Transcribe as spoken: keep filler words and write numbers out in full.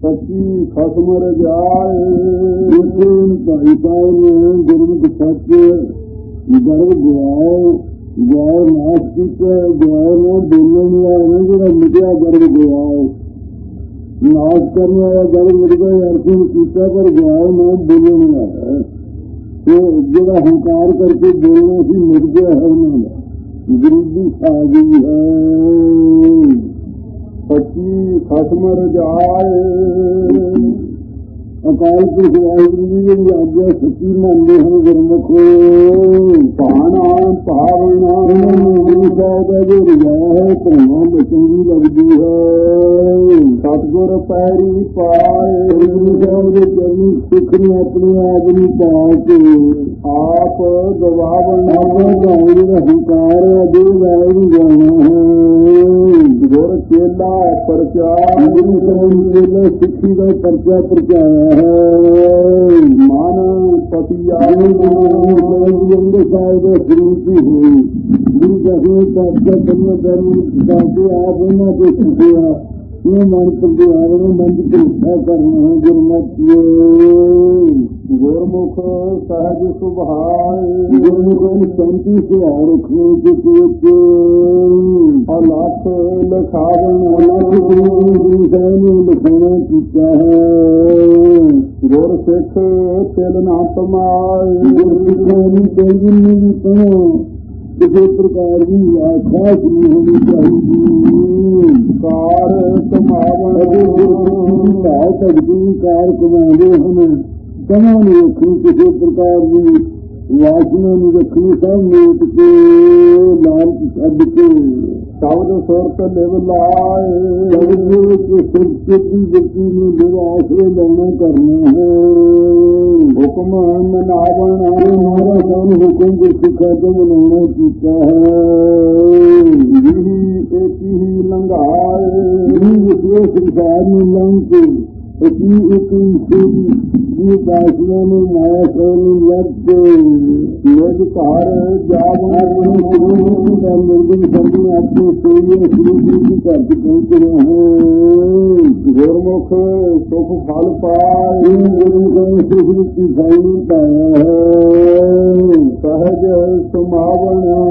ਸੱਚੀ ਖਸਮ ਰਜਾਏ। ਭਾਈ ਸਾਹਿਬ ਨੇ ਗੁਰਮੁਖ ਸੱਚ ਗਰਭ ਗਵਾਓ, ਗਵਾਓ ਨਾਸ਼ ਕੀਤਾ, ਗਵਾਓ ਨੂੰ ਬੋਲਣ ਵਾਲਾ ਜਿਹੜਾ ਮਿਟਿਆ ਗਰਭ ਗਵਾਓ, ਨਾਸ਼ ਕਰਨ ਵਾਲਾ ਗਰਭ ਮਿਟ ਗਿਆ ਅਰਥ ਕੀਤਾ, ਪਰ ਗਵਾਓ ਨੂੰ ਬੋਲਣ ਵਾਲਾ ਉਹ ਜਿਹੜਾ ਹੰਕਾਰ ਕਰਕੇ ਬੋਲਣਾ ਸੀ ਮਿਟ ਗਿਆ ਹੈ ਉਹਨਾਂ ਦਾ, ਗਰੀਬੀ ਆ ਗਈ ਹੈ। ਸੱਚੀ ਖਸਮ ਰਜਾਏ। ਅਕਾਲ ਪੁਰਖ ਵਾਹਿਗੁਰੂ ਜੀ ਜਿਹੜੀ ਆਗਿਆ ਸੱਚੀ ਮੰਨਦੇ ਹਨ ਗੁਰਮੁਖ, ਭਾਣਾ ਭਾਵਨਾ ਗੁਰੂ ਸਾਹਿਬ ਦਾ ਜੋ ਰਜਾਇਆ ਹੈ ਧਰਮਾਂ ਚੰਗੀ ਲੱਗਦੀ ਹੈ। ਸਤਿਗੁਰ ਪੈਰੀ ਪਾਏ। ਗੁਰੂ ਸਾਹਿਬ ਦੇ ਚਰਨੀ ਸਿੱਖ ਨੂੰ ਆਪਣੇ ਆਪ ਨੂੰ ਪਾ ਕੇ ਆਪ ਗਵਾਵਣਾ ਜਿਹੜਾ ਹੰਕਾਰ ਹੈ ਦੇ ਵਾਹਿਗੁਰੂ ਜਾਣਾ ਹੈ। ਗੁਰ ਚੇਲਾ ਪ੍ਰਚਾਰ। ਗੁਰੂ ਸਾਹਿਬ ਨੇ ਸਿੱਖੀ ਦਾ ਪਰਚਾ ਪ੍ਰਚਾਇਆ ਹੈ। ਮਨ ਪਤੀਆ ਗੁਰੂ ਸਾਹਿਬ ਦੇ ਸਰੂਪੀ ਹੋਈ। ਗੁਰੂ ਸਾਹਿਬ ਦਾ ਪਰਚਾ ਕਰਕੇ ਆਪ ਉਹਨਾਂ ਦੇ ਸਿੱਖਿਆ ਇਹ ਮਨ ਪ੍ਰਤਿਆਵ ਨੂੰ ਮੰਦ ਭਰੋਸਾ ਕਰਨਾ ਹੈ। ਗੁਰਮਤਿ ਗੁਰਮੁਖ ਸਹਿਜ ਸੁਭਾਏ। ਗੁਰਮੁਖ ਨੂੰ ਸ਼ਾਂਤੀ ਸੁਭਾਅ ਰੱਖਣੇ ਚ ਅਲੱਖ ਲਿਖਾਵਣ ਅਲੱਖ ਗੁਰੂ ਸਾਹਿਬ ਨੇ ਲਿਖਾਉਣਾ ਕੀਤਾ ਹੈ। ਗੁਰ ਸਿੱਖ ਤਿਲ ਨਾ ਤਮਾਏ। ਗੁਰਸਿੱਖਾਂ ਨੂੰ ਕੋਈ ਨਹੀਂ ਪਣਾ ਕਿਸੇ ਪ੍ਰਕਾਰ ਦੀ ਆਖਾਸ ਨਹੀਂ ਹੋਣੀ ਚਾਹੀਦੀ। ਕਾਰ ਕਮਾਵਣ ਭਾਅ ਸਕਦੀ ਕਾਰ ਕਮਾਉਂਦੇ ਹਨ, ਕਮਾਂ ਨਹੀਂ ਰੱਖਣੀ ਕਿਸੇ ਪ੍ਰਕਾਰ ਦੀ, ਵਾਸਨਾ ਨਹੀਂ ਰੱਖਣੀ, ਸਭ ਮੇਟ ਕੇ ਲਾਲਚ ਛੱਡ ਕੇ ਸ਼ਬਦ ਸੁਰਤ ਲਿਵ ਲਾਏ। ਸ਼ਬਦ ਵਿੱਚ ਸੁਰਤੀ ਜੱਤੀ ਨੂੰ ਲਿਵ ਆਸਰੇ ਲਾਉਣਾ ਕਰਨਾ ਹੈ। ਹੁਕਮ ਮਨਾਵਣਾ ਮਾਰਾ ਸਾਨੂੰ ਹੁਕਮ ਦੇ ਸਿੱਖਾ ਤੋਂ ਮਨਾਉਣਾ ਕੀਤਾ ਹੈ। ਇਹ ਇੱਕ ਹੀ ਲੰਘਾਏ। ਇਹ ਸੰਸਾਰ ਨੂੰ ਲੰਘ ਕੇ ਅਸੀਂ ਇੱਕ ਹੀ ਦਾਸੀਆਂ ਨੂੰ ਮਾਇਆ ਸੋ ਨੂੰ ਲੱਗ ਕੇ ਲੋਕ ਘਰ ਜਾਵਣਾ ਦਾ ਨਿਰਗੁਣ ਸੰਗੀ ਆਪਣੇ ਸੋਈਏ ਸ਼ੁਰੂ ਦੀ ਘਰ ਚ ਪਹੁੰਚ ਰਹੇ ਹਾਂ। ਗੁਰਮੁਖ ਸੁਖ ਫਲ ਪਾਏ। ਗੁਰੂ ਗ੍ਰੰਥ ਸੁਖ ਦੀ ਸਾਈ ਪਾਇਆ ਹੈ। ਸਹਿਜ ਸਮਾਵਣਾ